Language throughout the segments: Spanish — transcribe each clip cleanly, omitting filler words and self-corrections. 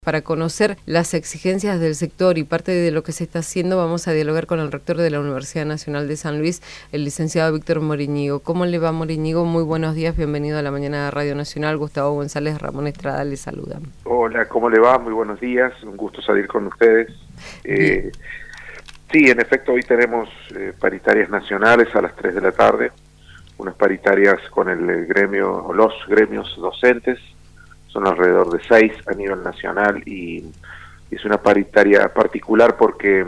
Para conocer las exigencias del sector y parte de lo que se está haciendo, vamos a dialogar con el rector de la Universidad Nacional de San Luis, el licenciado Víctor Moríñigo. ¿Cómo le va, Moríñigo? Muy buenos días, bienvenido a la mañana de Radio Nacional. Gustavo González, Ramón Estrada les saludan. Hola, ¿cómo le va? Muy buenos días, un gusto salir con ustedes. Sí, en efecto, hoy tenemos paritarias nacionales a las 3 de la tarde, unas paritarias con el gremio, o los gremios docentes. Son alrededor de 6 a nivel nacional y es una paritaria particular porque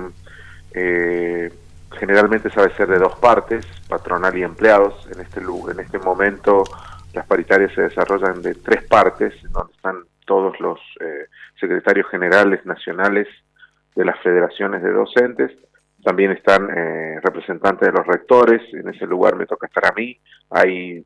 generalmente sabe ser de dos partes, patronal y empleados. En este momento las paritarias se desarrollan de 3 partes, donde están todos los secretarios generales nacionales de las federaciones de docentes. También están representantes de los rectores. En ese lugar me toca estar a mí. Hay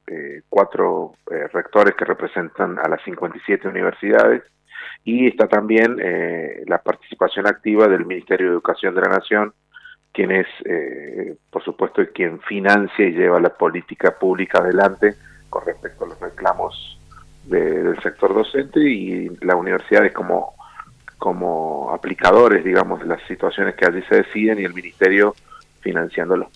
4 rectores que representan a las 57 universidades. Y está también la participación activa del Ministerio de Educación de la Nación, quien es, por supuesto, quien financia y lleva la política pública adelante con respecto a los reclamos del sector docente, y las universidades como aplicadores, digamos, de las situaciones que allí se deciden, y el Ministerio financiándolo.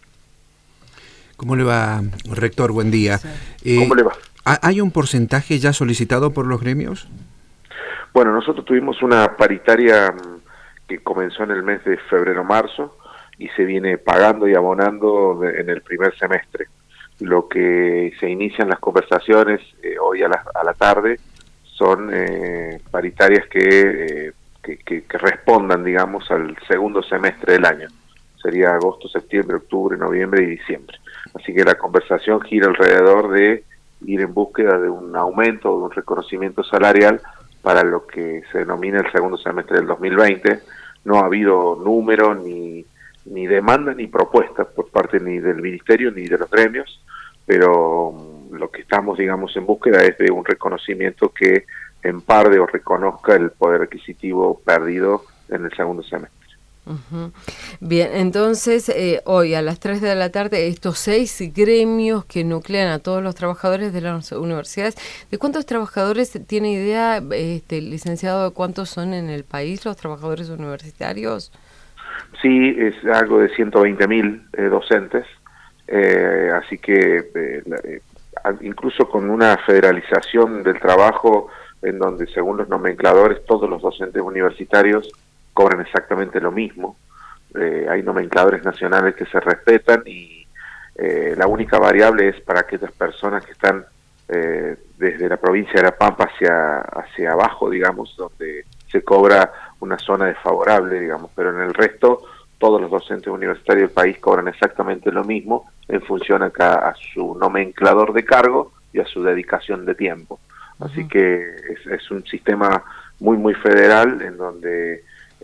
¿Cómo le va, rector? Buen día. ¿Cómo le va? ¿Hay un porcentaje ya solicitado por los gremios? Bueno, nosotros tuvimos una paritaria que comenzó en el mes de febrero-marzo y se viene pagando y abonando en el primer semestre. Lo que se inician las conversaciones hoy a la tarde son paritarias que respondan, digamos, al segundo semestre del año. Sería agosto, septiembre, octubre, noviembre y diciembre. Así que la conversación gira alrededor de ir en búsqueda de un aumento o de un reconocimiento salarial para lo que se denomina el segundo semestre del 2020. No ha habido número, ni demanda, ni propuesta por parte ni del Ministerio ni de los gremios, pero lo que estamos, digamos, en búsqueda es de un reconocimiento que emparde o reconozca el poder adquisitivo perdido en el segundo semestre. Uh-huh. Bien, entonces hoy a las 3 de la tarde estos 6 gremios que nuclean a todos los trabajadores de las universidades, ¿de cuántos trabajadores tiene idea, licenciado, de cuántos son en el país los trabajadores universitarios? Sí, es algo de 120.000 docentes, así que incluso con una federalización del trabajo en donde, según los nomencladores, todos los docentes universitarios cobran exactamente lo mismo. Hay nomencladores nacionales que se respetan y la única variable es para aquellas personas que están desde la provincia de La Pampa hacia abajo, digamos, donde se cobra una zona desfavorable, digamos, pero en el resto todos los docentes universitarios del país cobran exactamente lo mismo en función a su nomenclador de cargo y a su dedicación de tiempo. Así que es un sistema muy, muy federal, en donde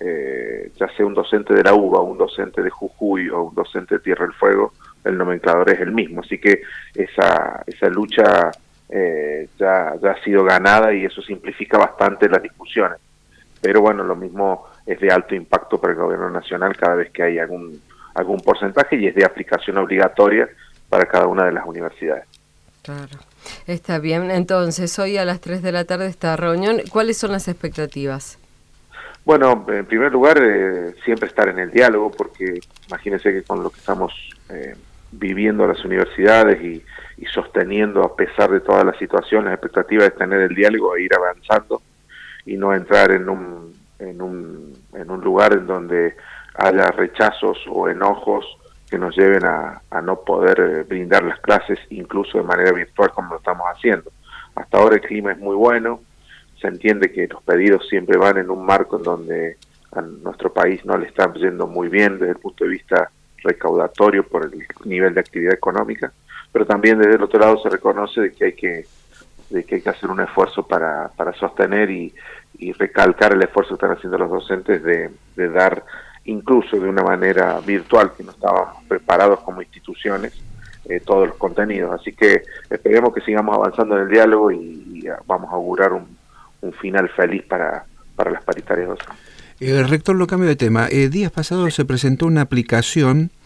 ya sea un docente de la UBA, un docente de Jujuy o un docente de Tierra del Fuego, el nomenclador es el mismo. Así que esa lucha ya ha sido ganada, y eso simplifica bastante las discusiones. Pero bueno, lo mismo es de alto impacto para el gobierno nacional cada vez que hay algún porcentaje, y es de aplicación obligatoria para cada una de las universidades. Claro, está bien. Entonces, hoy a las 3 de la tarde esta reunión. ¿Cuáles son las expectativas? Bueno, en primer lugar, siempre estar en el diálogo, porque imagínense que con lo que estamos viviendo las universidades y sosteniendo a pesar de toda la situación, la expectativa es tener el diálogo e ir avanzando y no entrar en un lugar en donde haya rechazos o enojos que nos lleven a no poder brindar las clases incluso de manera virtual como lo estamos haciendo. Hasta ahora el clima es muy bueno, se entiende que los pedidos siempre van en un marco en donde a nuestro país no le está yendo muy bien desde el punto de vista recaudatorio por el nivel de actividad económica, pero también desde el otro lado se reconoce de que hay que hacer un esfuerzo para sostener y recalcar el esfuerzo que están haciendo los docentes de dar, incluso de una manera virtual, que no estábamos preparados como instituciones, todos los contenidos. Así que esperemos que sigamos avanzando en el diálogo y vamos a augurar un final feliz para las paritarias docentes. Rector, lo cambio de tema. Días pasados se presentó una aplicación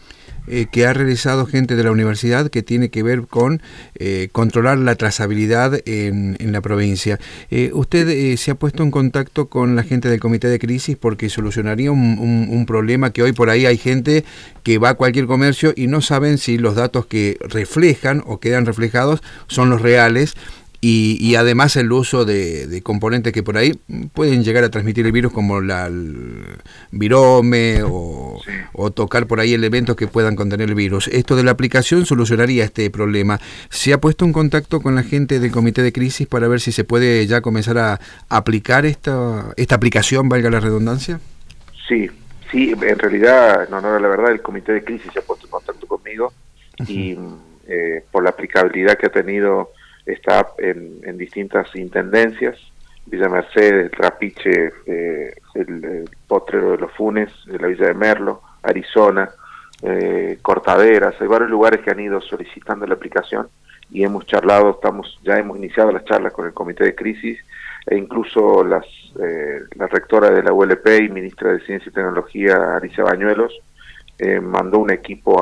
que ha realizado gente de la universidad que tiene que ver con controlar la trazabilidad en la provincia. ¿Usted se ha puesto en contacto con la gente del Comité de Crisis porque solucionaría un problema que hoy por ahí hay gente que va a cualquier comercio y no saben si los datos que reflejan o quedan reflejados son los reales? Y además el uso de componentes que por ahí pueden llegar a transmitir el virus, como el virome o tocar por ahí elementos que puedan contener el virus. Esto de la aplicación solucionaría este problema. ¿Se ha puesto en contacto con la gente del Comité de Crisis para ver si se puede ya comenzar a aplicar esta aplicación, valga la redundancia? Sí, en realidad, en honor a la verdad, el Comité de Crisis se ha puesto en contacto conmigo y por la aplicabilidad que ha tenido. Está en distintas intendencias: Villa Mercedes, Trapiche, el Potrero de los Funes, de la Villa de Merlo, Arizona, Cortaderas. Hay varios lugares que han ido solicitando la aplicación y hemos charlado, ya hemos iniciado las charlas con el Comité de Crisis, e incluso la rectora de la ULP y ministra de Ciencia y Tecnología, Alicia Bañuelos, mandó un equipo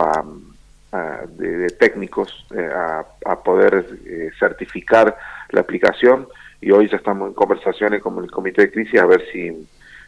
de técnicos a poder certificar la aplicación, y hoy ya estamos en conversaciones con el Comité de Crisis a ver si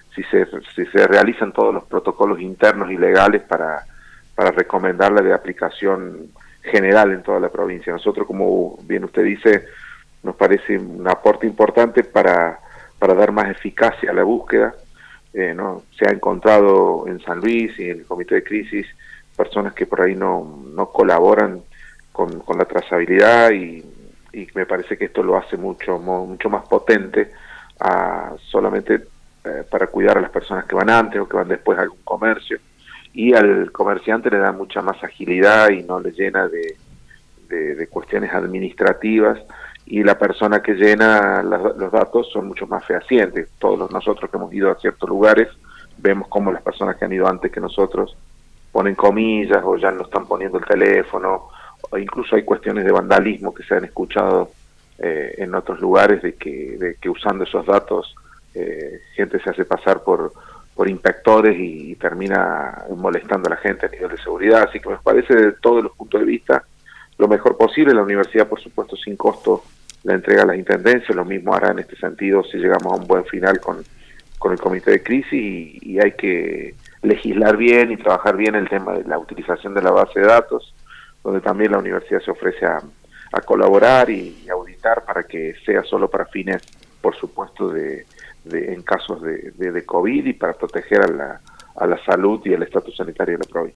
se realizan todos los protocolos internos y legales para recomendarla de aplicación general en toda la provincia. Nosotros, como bien usted dice, nos parece un aporte importante para dar más eficacia a la búsqueda. ¿No? Se ha encontrado en San Luis y en el Comité de Crisis personas que por ahí no colaboran con la trazabilidad, y me parece que esto lo hace mucho más potente solamente para cuidar a las personas que van antes o que van después a algún comercio, y al comerciante le da mucha más agilidad y no le llena de cuestiones administrativas, y la persona que llena los datos son mucho más fehacientes. Todos nosotros que hemos ido a ciertos lugares vemos cómo las personas que han ido antes que nosotros ponen comillas o ya no están poniendo el teléfono, o incluso hay cuestiones de vandalismo que se han escuchado en otros lugares de que usando esos datos gente se hace pasar por inspectores y termina molestando a la gente a nivel de seguridad. Así que me parece, de todos los puntos de vista, lo mejor posible. La universidad, por supuesto, sin costo la entrega a las intendencias, lo mismo hará en este sentido si llegamos a un buen final con el Comité de Crisis, y hay que legislar bien y trabajar bien el tema de la utilización de la base de datos, donde también la universidad se ofrece a colaborar y auditar para que sea solo para fines, por supuesto, en casos de COVID, y para proteger a la salud y el estatus sanitario de la provincia.